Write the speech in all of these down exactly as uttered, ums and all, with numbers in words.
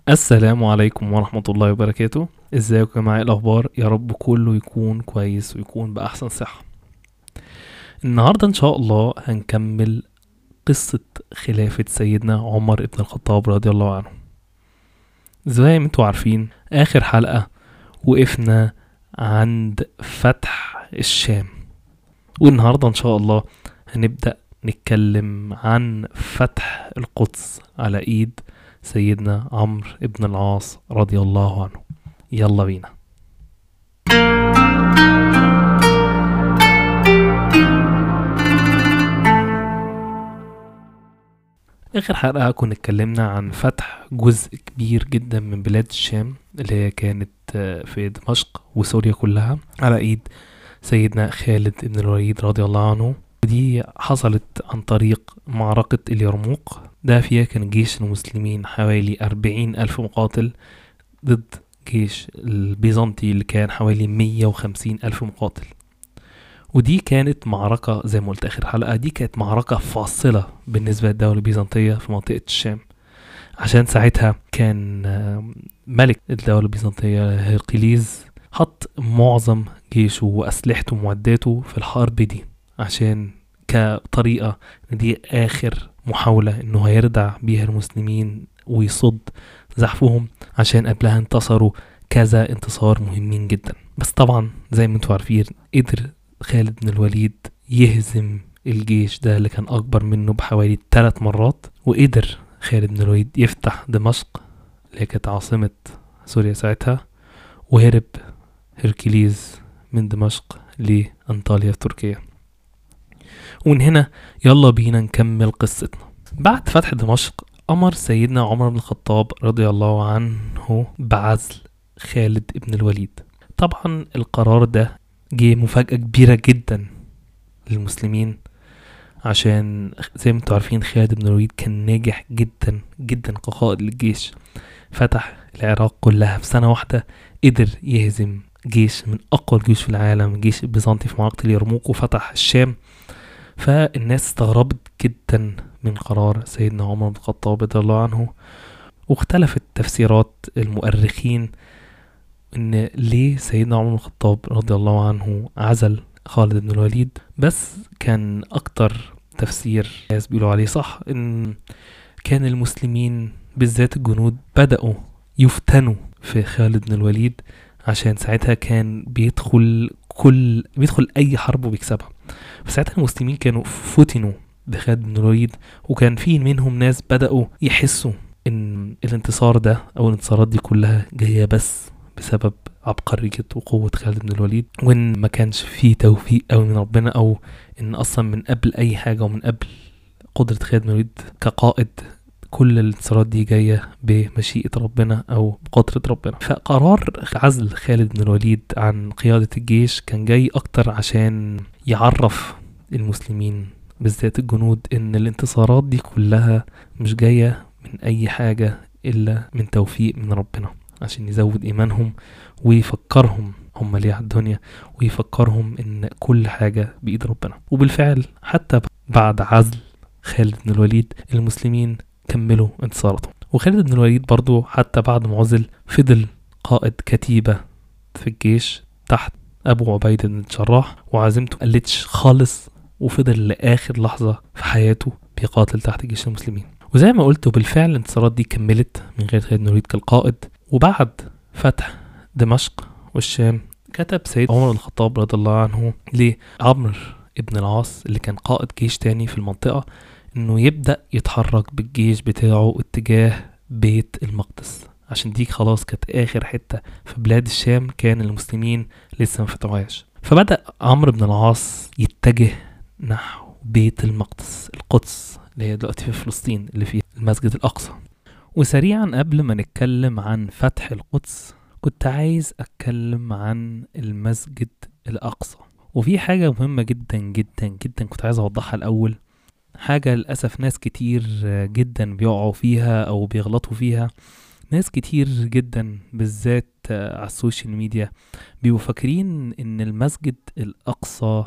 السلام عليكم ورحمة الله وبركاته. ازيكم يا جماعة؟ إيه الأخبار؟ يا رب كله يكون كويس ويكون بأحسن صحة. النهاردة إن شاء الله هنكمل قصة خلافة سيدنا عمر بن الخطاب رضي الله عنه. زي ما انتوا عارفين، آخر حلقة وقفنا عند فتح الشام، والنهاردة إن شاء الله هنبدأ نتكلم عن فتح القدس على إيد سيدنا عمرو بن العاص رضي الله عنه. يلا بينا. اخر حلقة كنا اتكلمنا عن فتح جزء كبير جدا من بلاد الشام اللي هي كانت في دمشق وسوريا كلها على ايد سيدنا خالد بن الوليد رضي الله عنه. ودي حصلت عن طريق معركة اليرموك. ده فيها كان جيش المسلمين حوالي أربعين ألف مقاتل ضد جيش البيزنطي اللي كان حوالي مية وخمسين ألف مقاتل. ودي كانت معركة زي ما قلت آخر حلقة، دي كانت معركة فاصلة بالنسبة للدولة البيزنطية في منطقة الشام، عشان ساعتها كان ملك الدولة البيزنطية هرقليز حط معظم جيشه وأسلحته ومعداته في الحرب دي، عشان كطريقة دي آخر محاولة إنه هيردع بيها المسلمين ويصد زحفهم، عشان قبلها انتصروا كذا انتصار مهمين جدا. بس طبعا زي ما انتوا عارفين، قدر خالد بن الوليد يهزم الجيش ده اللي كان أكبر منه بحوالي ثلاث مرات، وقدر خالد بن الوليد يفتح دمشق اللي كانت عاصمة سوريا ساعتها، وهرب هركليز من دمشق لأنطاليا في تركيا. ومن هنا يلا بينا نكمل قصتنا. بعد فتح دمشق أمر سيدنا عمر بن الخطاب رضي الله عنه بعزل خالد بن الوليد. طبعا القرار ده جه مفاجأة كبيرة جدا للمسلمين، عشان زي ما انتوا عارفين خالد بن الوليد كان ناجح جدا جدا كقائد للجيش. فتح العراق كلها في سنة واحدة، قدر يهزم جيش من أقوى الجيوش في العالم، جيش البيزنطي، في معركة اليرموك، وفتح الشام. فالناس استغربت جدا من قرار سيدنا عمر بن الخطاب رضي الله عنه، واختلفت تفسيرات المؤرخين ان ليه سيدنا عمر بن الخطاب رضي الله عنه عزل خالد بن الوليد. بس كان اكتر تفسير الناس بيقولوا عليه صح، ان كان المسلمين بالذات الجنود بدأوا يفتنوا في خالد بن الوليد، عشان ساعتها كان بيدخل كل بيدخل اي حرب وبيكسبها. فساعتها المسلمين كانوا فتنوا بخالد بن الوليد، وكان في منهم ناس بدأوا يحسوا ان الانتصار ده او الانتصارات دي كلها جاية بس بسبب عبقرية وقوة خالد بن الوليد، وان ما كانش فيه توفيق او من ربنا، او ان اصلا من قبل اي حاجة ومن قبل قدرة خالد بن الوليد كقائد كل الانتصارات دي جاية بمشيئة ربنا او بقدرة ربنا. فقرار عزل خالد بن الوليد عن قيادة الجيش كان جاي اكتر عشان يعرف المسلمين بالذات الجنود ان الانتصارات دي كلها مش جاية من اي حاجة الا من توفيق من ربنا، عشان يزود ايمانهم ويفكرهم هم ليه على الدنيا، ويفكرهم ان كل حاجة بايد ربنا. وبالفعل حتى بعد عزل خالد بن الوليد المسلمين كملوا انتصاراتهم. وخالد بن الوليد برضو حتى بعد ما عزل فضل قائد كتيبة في الجيش تحت ابو عبيدة بن الجراح، وعزيمته قلتش خالص، وفضل لاخر لحظة في حياته بيقاتل تحت جيش المسلمين. وزي ما قلت بالفعل الانتصارات دي كملت من غير خالد بن الوليد كالقائد. وبعد فتح دمشق والشام كتب سيد عمر بن الخطاب رضي الله عنه لعمرو بن العاص اللي كان قائد جيش تاني في المنطقة انه يبدأ يتحرك بالجيش بتاعه اتجاه بيت المقدس، عشان دي خلاص كانت اخر حتة في بلاد الشام كان المسلمين لسه ما فتحوهاش. فبدأ عمرو بن العاص يتجه نحو بيت المقدس، القدس اللي هي دلوقتي في فلسطين اللي فيها المسجد الأقصى. وسريعا قبل ما نتكلم عن فتح القدس كنت عايز اتكلم عن المسجد الأقصى. وفي حاجة مهمة جدا جدا جدا كنت عايز اوضحها الأول، حاجة للأسف ناس كتير جدا بيقعوا فيها أو بيغلطوا فيها. ناس كتير جدا بالذات على السوشيال ميديا بيبقوا فاكرين ان المسجد الأقصى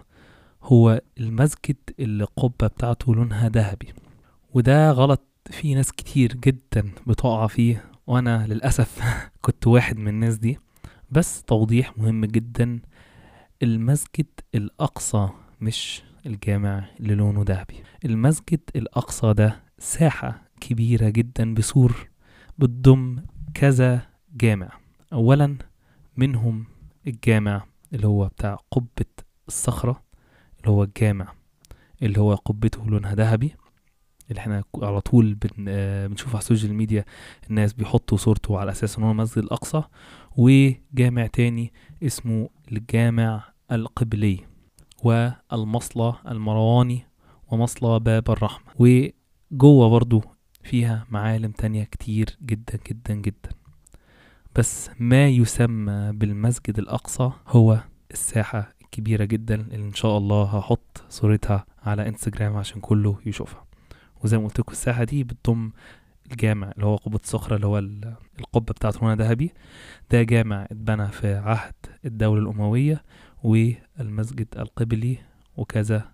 هو المسجد اللي القبة بتاعته لونها ذهبي، وده غلط. في ناس كتير جدا بتقع فيه وانا للأسف كنت واحد من الناس دي. بس توضيح مهم جدا، المسجد الأقصى مش الجامع اللي لونه ذهبي. المسجد الأقصى ده ساحة كبيرة جدا بسور بتضم كذا جامع. أولا منهم الجامع اللي هو بتاع قبة الصخرة، اللي هو الجامع اللي هو قبته لونها ذهبي، اللي احنا على طول بن آه بنشوف على السوشيال ميديا الناس بيحطوا صورته على اساس انه المسجد الاقصى. وجامع تاني اسمه الجامع القبلي، والمصلى المرواني، ومصلى باب الرحمة. وجوه برضو فيها معالم تانية كتير جدا جدا جدا. بس ما يسمى بالمسجد الاقصى هو الساحة الكبيرة جدا اللي ان شاء الله هحط صورتها على انستجرام عشان كله يشوفها. وزي ما قلت لكم الساحة دي بتضم الجامع اللي هو قبة الصخرة، اللي هو القبة بتاعته لونها ذهبي. ده جامع اتبنى في عهد الدولة الأموية، والمسجد القبلي، وكذا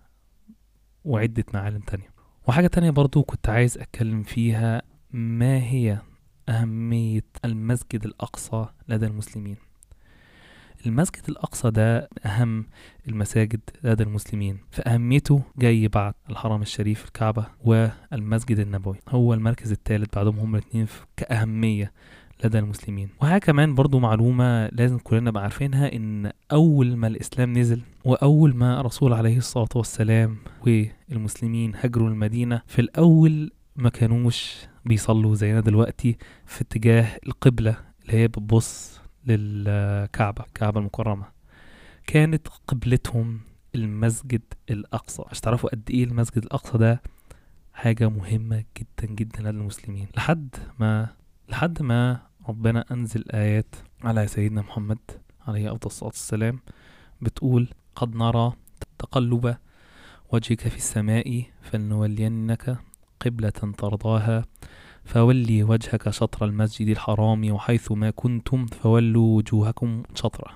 وعدة معالم تانية. وحاجة تانية برضو كنت عايز أتكلم فيها، ما هي أهمية المسجد الأقصى لدى المسلمين؟ المسجد الأقصى ده أهم المساجد لدى المسلمين، فأهميته جاي بعد الحرم الشريف الكعبة والمسجد النبوي، هو المركز الثالث بعدهم هم الاثنين كأهمية لدى المسلمين. وهي كمان برضو معلومة لازم كلنا نبقى عارفينها، إن أول ما الإسلام نزل وأول ما رسول عليه الصلاة والسلام والمسلمين هجروا المدينة، في الأول ما كانوش بيصلوا زينا دلوقتي في اتجاه القبلة اللي هي بتبص للكعبة، الكعبة المكرمة. كانت قبلتهم المسجد الأقصى. عشان تعرفوا قد إيه المسجد الأقصى ده حاجة مهمة جدا جدا للمسلمين، لحد ما لحد ما ربنا أنزل آيات على سيدنا محمد عليه أفضل الصلاة والسلام بتقول: قد نرى تقلب وجهك في السماء فلنولينك قبلة ترضاها فولي وجهك شطر المسجد الحرام وحيث ما كنتم فولوا وجوهكم شطره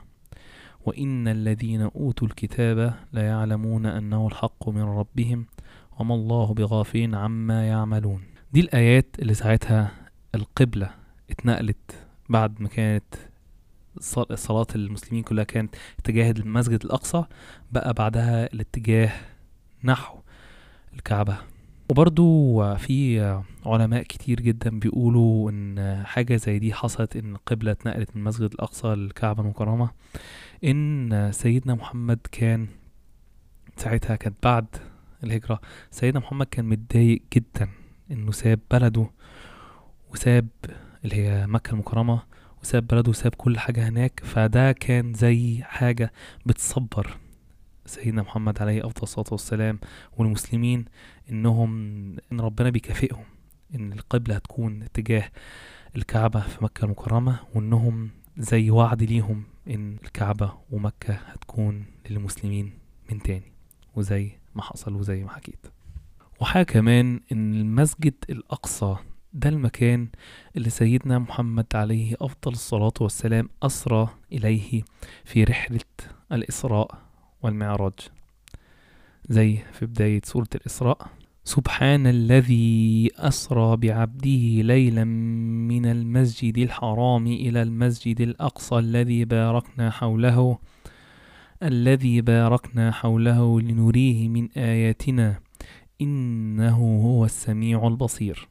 وإن الذين أوتوا الكتاب لا يعلمون أنه الحق من ربهم وما الله بغافل عما يعملون. دي الآيات اللي ساعتها القبلة اتنقلت بعد ما كانت صلاة المسلمين كلها كانت اتجاه المسجد الأقصى، بقى بعدها الاتجاه نحو الكعبة. وبرضو في علماء كتير جدا بيقولوا ان حاجة زي دي حصلت، ان القبلة اتنقلت من المسجد الأقصى للكعبة المكرمة، ان سيدنا محمد كان ساعتها كانت بعد الهجرة. سيدنا محمد كان متضايق جدا انه ساب بلده وساب اللي هي مكة المكرمة وساب بلده وساب كل حاجة هناك، فده كان زي حاجة بتصبر سيدنا محمد عليه أفضل الصلاة والسلام والمسلمين، إنهم إن ربنا بيكافئهم إن القبلة هتكون اتجاه الكعبة في مكة المكرمة، وإنهم زي وعد ليهم إن الكعبة ومكة هتكون للمسلمين من تاني، وزي ما حصل وزي ما حكيت. وحاجة كمان إن المسجد الأقصى ده المكان اللي سيدنا محمد عليه أفضل الصلاة والسلام أسرى إليه في رحلة الإسراء والمعراج، زي في بداية سورة الإسراء: سبحان الذي أسرى بعبده ليلا من المسجد الحرام إلى المسجد الأقصى الذي باركنا حوله الذي باركنا حوله لنريه من آياتنا إنه هو السميع البصير.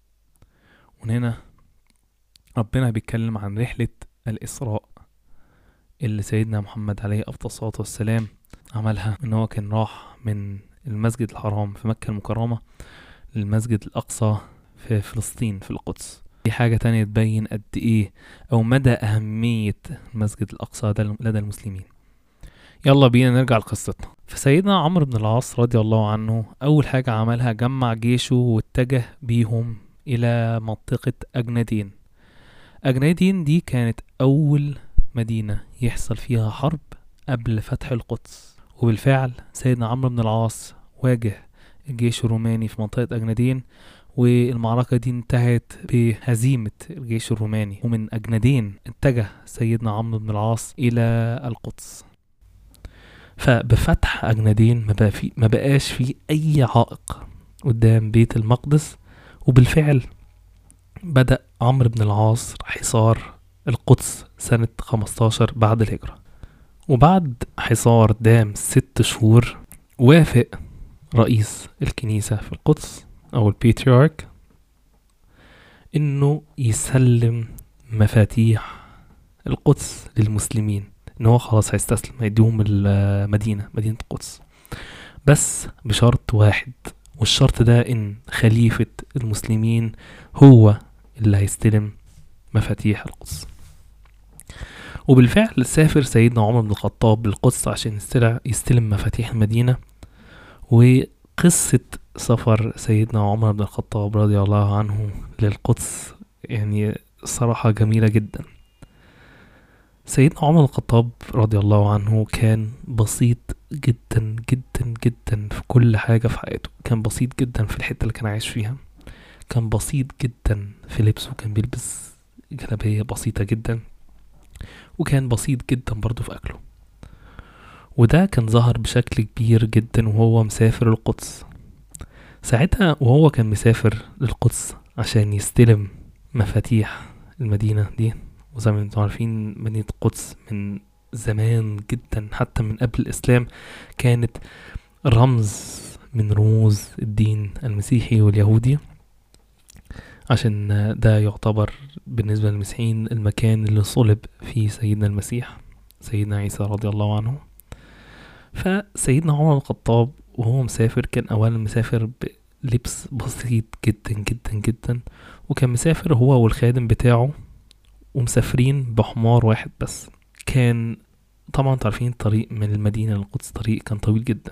وهنا ربنا بيتكلم عن رحلة الإسراء اللي سيدنا محمد عليه أفضل الصلاة والسلام عملها، إن هو كان راح من المسجد الحرام في مكة المكرمة للمسجد الأقصى في فلسطين في القدس. دي حاجة تانية تبين قد إيه أو مدى أهمية المسجد الأقصى لدى المسلمين. يلا بينا نرجع لقصتنا. فسيدنا عمرو بن العاص رضي الله عنه أول حاجة عملها جمع جيشه واتجه بيهم إلى منطقة أجنادين. أجنادين دي كانت أول مدينة يحصل فيها حرب قبل فتح القدس، وبالفعل سيدنا عمرو بن العاص واجه الجيش الروماني في منطقة أجنادين، والمعركة دي انتهت بهزيمة الجيش الروماني، ومن أجنادين اتجه سيدنا عمرو بن العاص إلى القدس. فبفتح أجنادين ما, بقى في ما بقاش في أي عائق قدام بيت المقدس، وبالفعل بدأ عمرو بن العاص حصار القدس سنة خمستاشر بعد الهجرة. وبعد حصار دام ست شهور وافق رئيس الكنيسة في القدس أو البيتريارك إنه يسلم مفاتيح القدس للمسلمين، إن هو خلاص هيستسلم، هيديهم المدينة مدينة القدس، بس بشرط واحد، والشرط ده إن خليفة المسلمين هو اللي هيستلم مفاتيح القدس. وبالفعل سافر سيدنا عمر بن الخطاب للقدس عشان يستلم مفاتيح المدينة. وقصة سفر سيدنا عمر بن الخطاب رضي الله عنه للقدس يعني صراحة جميلة جدا. سيدنا عمر بن الخطاب رضي الله عنه كان بسيط جدا جدا جدا في كل حاجة في حياته. كان بسيط جدا في الحتة اللي كان عايش فيها، كان بسيط جدا في لبسه، كان بيلبس جلابية بسيطة جدا، وكان بسيط جدا برضو في أكله. وده كان ظهر بشكل كبير جدا وهو مسافر القدس. ساعتها وهو كان مسافر للقدس عشان يستلم مفاتيح المدينة دي، وزي ما انتم عارفين مدينة القدس من زمان جدا حتى من قبل الإسلام كانت رمز من رموز الدين المسيحي واليهودي، عشان ده يعتبر بالنسبة للمسيحيين المكان اللي صلب فيه سيدنا المسيح سيدنا عيسى رضي الله عنه. فسيدنا عمر بن الخطاب وهو مسافر كان أولا مسافر بلبس بسيط جدا جدا جدا، وكان مسافر هو والخادم بتاعه ومسافرين بحمار واحد بس. كان طبعا تعرفين الطريق من المدينة للقدس طريق كان طويل جدا،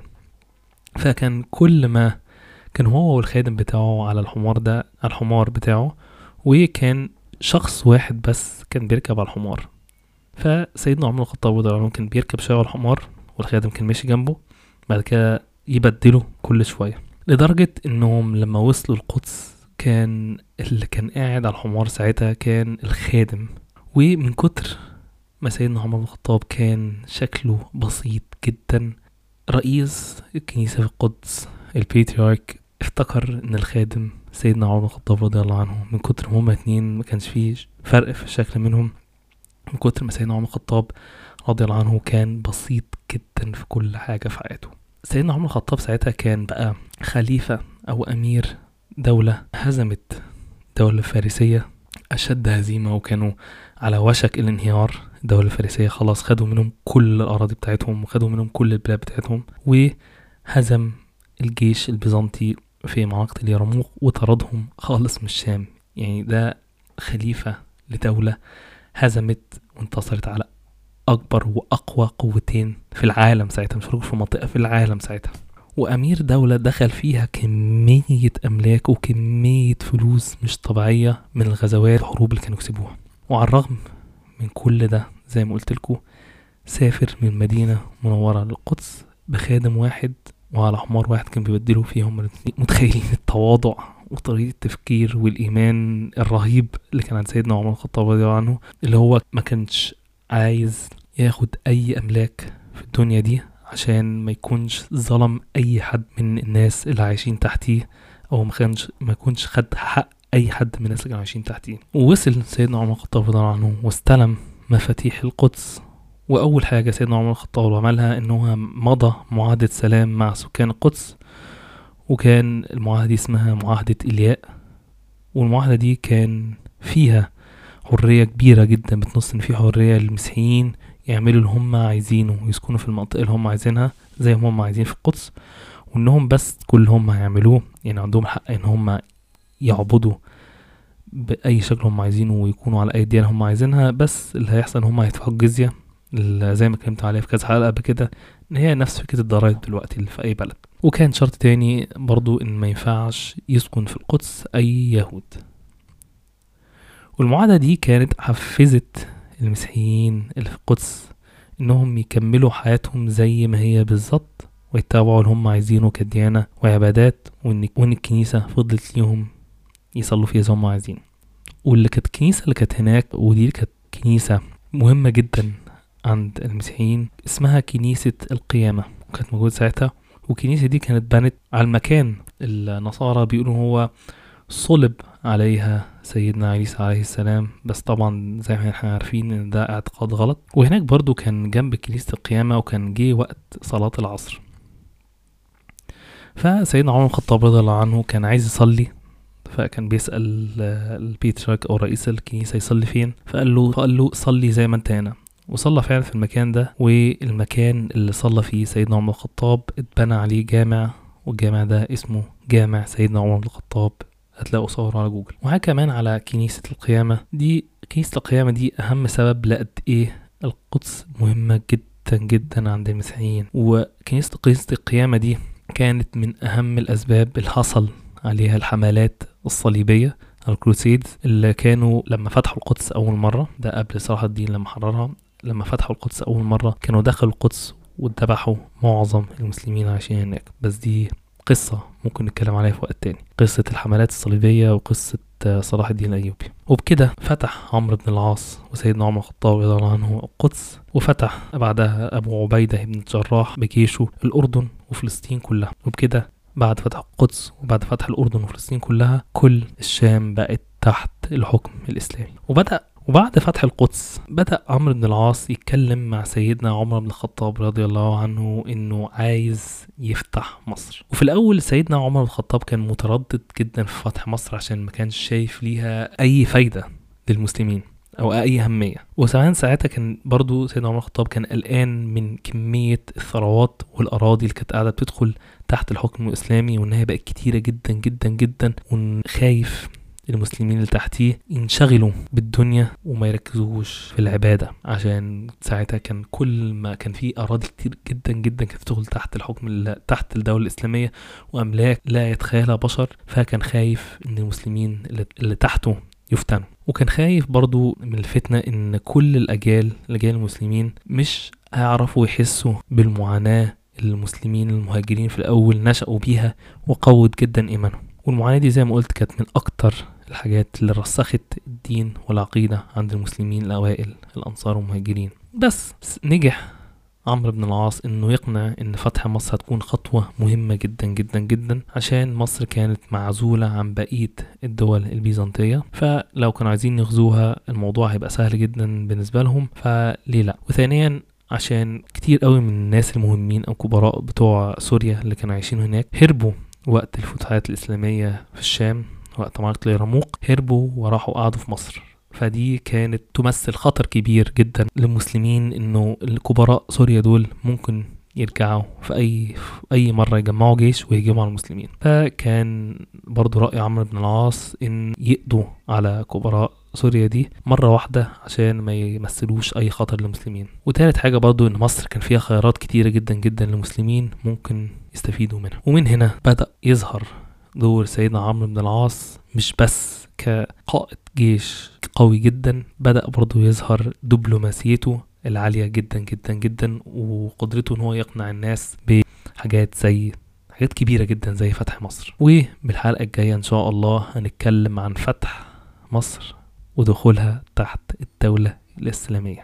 فكان كل ما كان هو والخادم بتاعه على الحمار ده على الحمار بتاعه، وكان شخص واحد بس كان بيركب على الحمار. فسيدنا عمر بن الخطاب رضي الله عنه كان بيركب شوية على الحمار والخادم كان ماشي جنبه، بعد كده يبدله كل شوية، لدرجة انهم لما وصلوا القدس كان اللي كان قاعد على الحمار ساعتها كان الخادم. ومن كتر ما سيدنا عمر بن الخطاب كان شكله بسيط جدا، رئيس الكنيسة في القدس البيتريارك افتكر ان الخادم سيدنا عمر بن الخطاب رضي الله عنه، من كتر ما هما اتنين ما كانش فيه فرق في الشكل منهم، من كتر ما سيدنا عمر بن الخطاب رضي الله عنه كان بسيط جدا في كل حاجة في حياته. سيدنا عمر بن الخطاب ساعتها كان بقى خليفة او امير دولة هزمت الدولة الفارسية اشد هزيمة، وكانوا على وشك الانهيار. الدولة الفارسية خلاص خدوا منهم كل الاراضي بتاعتهم وخدوا منهم كل البلاد بتاعتهم، وهزم الجيش البيزنطي في معركة اليرموك وطردهم خالص من الشام. يعني ده خليفة لدولة هزمت وانتصرت على اكبر واقوى قوتين في العالم ساعتها، مش في منطقة في العالم ساعتها، وامير دولة دخل فيها كمية املاك وكمية فلوس مش طبيعية من الغزوات الحروب اللي كانوا يكسبوها. وعلى الرغم من كل ده زي ما قلت لكم سافر من مدينة منورة للقدس بخادم واحد وعلى حمار واحد كان بيبدلوا فيهم. متخيلين التواضع وطريقة التفكير والإيمان الرهيب اللي كان عند سيدنا عمر بن الخطاب رضي الله عنه، اللي هو ما كانش عايز ياخد أي أملاك في الدنيا دي عشان ما يكونش ظلم أي حد من الناس اللي عايشين تحتيه، أو ما كانش ما يكونش خد حق أي حد من الناس اللي كانوا عايشين تحتيه. ووصل سيدنا عمر بن الخطاب رضي الله عنه واستلم مفاتيح القدس. وأول حاجة سيدنا عمر بن الخطاب عملها إنه مضى معاهدة سلام مع سكان القدس، وكان المعاهدة دي اسمها معاهدة إلياء. والمعاهدة دي كان فيها حرية كبيرة جدا، بتنص إن في حرية للمسيحيين يعملوا اللي هم عايزينه ويسكنوا في المنطقة اللي هم عايزينها زي ما هم عايزين في القدس، وإنهم بس كل هم هيعملوه يعني عندهم حق إن هم يعبدوا بأي شكل هم عايزينه ويكونوا على أي ديانة هم عايزينها، بس اللي هيحصل إن هم هيدفعوا الجزية زي ما كلمت عليها في كذا حلقة قبل كده، ان هي نفس فكرة الضرائب دلوقتي اللي في اي بلد. وكان شرط تاني برضو ان ما ينفعش يسكن في القدس اي يهود. والمعاهدة دي كانت حفزت المسيحيين اللي في القدس انهم يكملوا حياتهم زي ما هي بالظبط ويتابعوا اللي هم عايزينه كديانة وعبادات، وان, وإن الكنيسة فضلت ليهم يصلوا فيها زي ما هم عايزين. واللي كانت الكنيسة اللي كانت هناك، ودي كانت كنيسة مهمة جدا عند المسيحيين، اسمها كنيسة القيامة، وكانت موجودة ساعتها. والكنيسة دي كانت بنت على المكان النصارى بيقولوا هو صلب عليها سيدنا عيسى عليه السلام، بس طبعا زي ما احنا عارفين ان ده اعتقاد غلط. وهناك برضو كان جنب كنيسة القيامة، وكان جه وقت صلاة العصر، فسيدنا عمر بن الخطاب رضي الله عنه كان عايز يصلي، فكان بيسأل البيترك او رئيس الكنيسة يصلي فين، فقال له فقال له صلي زي ما انت هنا، وصلى فعلا في المكان ده. والمكان اللي صلى فيه سيدنا عمر بن الخطاب اتبنى عليه جامع، والجامع ده اسمه جامع سيدنا عمر بن الخطاب، هتلاقوا صور على جوجل. وها كمان على كنيسة القيامة دي، كنيسة القيامة دي أهم سبب لقد إيه القدس مهمة جدا جدا عند المسيحيين. وكنيسة كنيسة القيامة دي كانت من أهم الأسباب اللي حصل عليها الحملات الصليبية، الكروسيدز، اللي كانوا لما فتحوا القدس أول مرة، ده قبل صلاح الدين لما حررها. لما فتحوا القدس أول مرة كانوا دخلوا القدس واتذبحوا معظم المسلمين عايشين هناك. بس دي قصة ممكن نتكلم عليها في وقت تاني، قصة الحملات الصليبية وقصة صلاح الدين الأيوبي. وبكده فتح عمرو بن العاص وسيدنا عمر الخطاب رضي الله عنه القدس، وفتح بعدها أبو عبيدة بن الجراح بجيشه الأردن وفلسطين كلها. وبكده بعد فتح القدس وبعد فتح الأردن وفلسطين كلها، كل الشام بقت تحت الحكم الإسلامي. وبدأ وبعد فتح القدس بدأ عمرو بن العاص يتكلم مع سيدنا عمر بن الخطاب رضي الله عنه انه عايز يفتح مصر. وفي الاول سيدنا عمر بن الخطاب كان متردد جدا في فتح مصر، عشان ما كانش شايف ليها اي فايدة للمسلمين او اي اهمية. وكمان ساعتها كان برضو سيدنا عمر بن الخطاب كان قلقان من كمية الثروات والاراضي اللي كانت قاعدة بتدخل تحت الحكم الاسلامي، وانها بقت كتيرة جدا جدا جدا، وخايف المسلمين اللي تحتيه ينشغلوا بالدنيا وما يركزوش في العبادة، عشان ساعتها كان كل ما كان فيه أراضي كتير جدا جدا كانت تدخل تحت الحكم تحت الدولة الإسلامية، وأملاك لا يتخيلها بشر. فكان خايف إن المسلمين اللي, اللي تحته يفتنوا. وكان خايف برضو من الفتنة إن كل الأجيال الأجيال المسلمين مش هيعرفوا يحسوا بالمعاناة المسلمين المهاجرين في الأول نشأوا بيها، وقوت جدا إيمانهم. والمعاناة دي زي ما قلت كانت من أكتر الحاجات اللي رسخت الدين والعقيدة عند المسلمين الأوائل الأنصار والمهاجرين. بس نجح عمرو بن العاص إنه يقنع إن فتح مصر هتكون خطوة مهمة جدا جدا جدا، عشان مصر كانت معزولة عن بقية الدول البيزنطية، فلو كانوا عايزين يغزوها الموضوع هيبقى سهل جدا بالنسبة لهم، فليه لأ. وثانيا عشان كتير قوي من الناس المهمين أو كبراء بتوع سوريا اللي كانوا عايشين هناك هربوا وقت الفتوحات الإسلامية في الشام، وقت معركة اليرموك، هربوا وراحوا قعدوا في مصر. فدي كانت تمثل خطر كبير جدا للمسلمين، انه الكبراء سوريا دول ممكن يرجعوا في اي في اي مره يجمعوا جيش ويهجموا على المسلمين. فكان برضو رأي عمرو بن العاص ان يقضوا على كبراء سوريا دي مرة واحدة عشان ما يمثلوش اي خطر للمسلمين. وتالت حاجة برضو ان مصر كان فيها خيارات كتيرة جدا جدا للمسلمين ممكن يستفيدوا منها. ومن هنا بدأ يظهر دور سيدنا عمرو بن العاص، مش بس كقائد جيش قوي جدا، بدأ برضو يظهر دبلوماسيته العالية جدا جدا جدا، وقدرته ان هو يقنع الناس بحاجات زي حاجات كبيرة جدا زي فتح مصر. وبالحلقة الجاية ان شاء الله هنتكلم عن فتح مصر ودخولها تحت الدولة الإسلامية.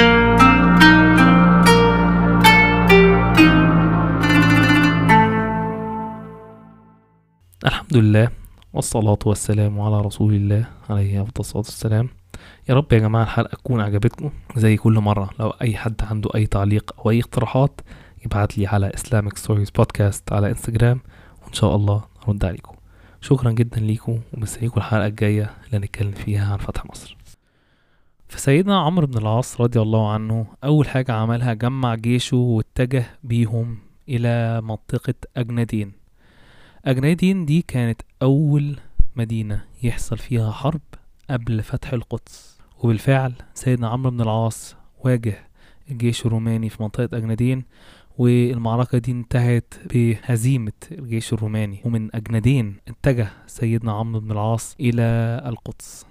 الحمد لله والصلاة والسلام على رسول الله عليه أفضل الصلاة والسلام. يا رب يا جماعة الحلقة تكون عجبتكم. زي كل مرة لو أي حد عنده أي تعليق أو أي اقتراحات يبعت لي على Islamic Stories Podcast على انستجرام، وإن شاء الله أرد عليكم. شكرا جدا ليكم، ومستنيكم الحلقة الجاية اللي نتكلم فيها عن فتح مصر. فسيدنا عمرو بن العاص رضي الله عنه أول حاجة عملها جمع جيشه واتجه بيهم إلى منطقة أجنادين. أجنادين دي كانت أول مدينة يحصل فيها حرب قبل فتح القدس. وبالفعل سيدنا عمرو بن العاص واجه الجيش الروماني في منطقة أجنادين، والمعركة دي انتهت بهزيمة الجيش الروماني. ومن أجنادين اتجه سيدنا عمرو بن العاص إلى القدس.